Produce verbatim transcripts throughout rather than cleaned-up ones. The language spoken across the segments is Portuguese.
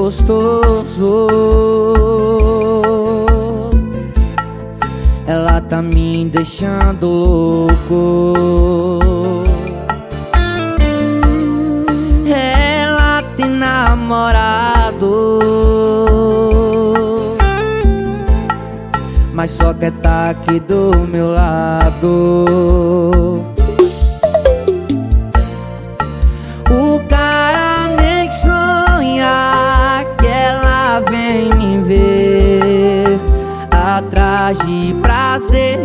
gostoso. Ela tá me deixando louco. Ela tem namorado, mas só quer tá aqui do meu lado. O cara nem sonha que ela vem me ver atrás de prazer.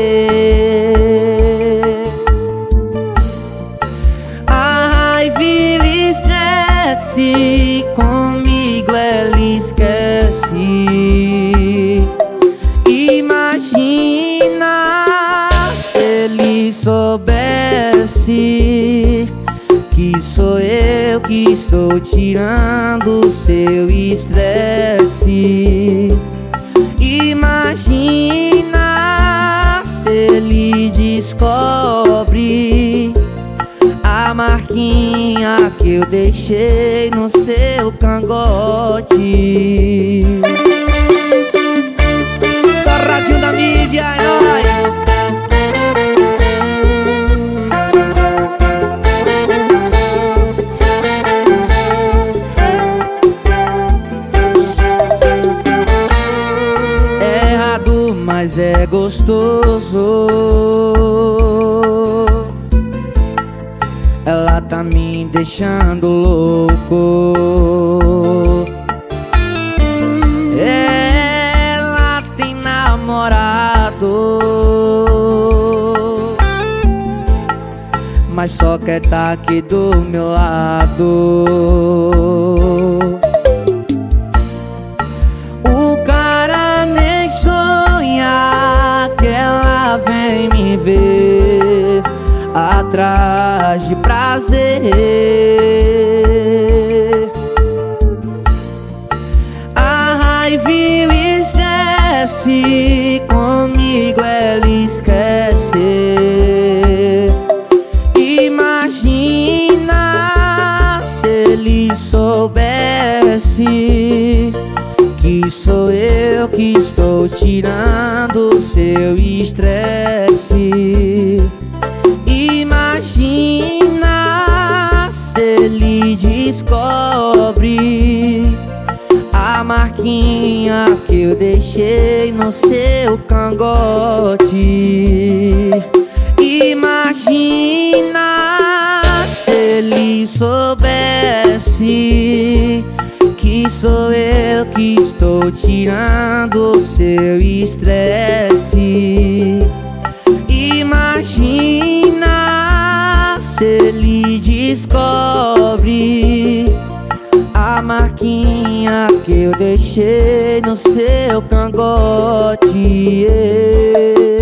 A raiva e o estresse comigo ela esquece. Imagina se ele soubesse que sou eu que estou tirando o seu estresse. Imagina se ele descobre a marquinha que eu deixei no seu cangote. Radinho da mídia, é nóis! É errado, mas é gostoso. Ela tá me deixando louco. Ela tem namorado, mas só quer tá aqui do meu lado. O cara nem sonha que ela vem me ver atrás de prazer. A raiva e o estresse comigo ela esquece. Imagina se ele soubesse que sou eu que estou tirando o seu estresse. Imagina se ele descobre a marquinha que eu deixei no seu cangote. Imagina se ele soubesse que sou eu que estou tirando o seu estresse. Imagina se ele descobre a marquinha que eu deixei no seu cangote.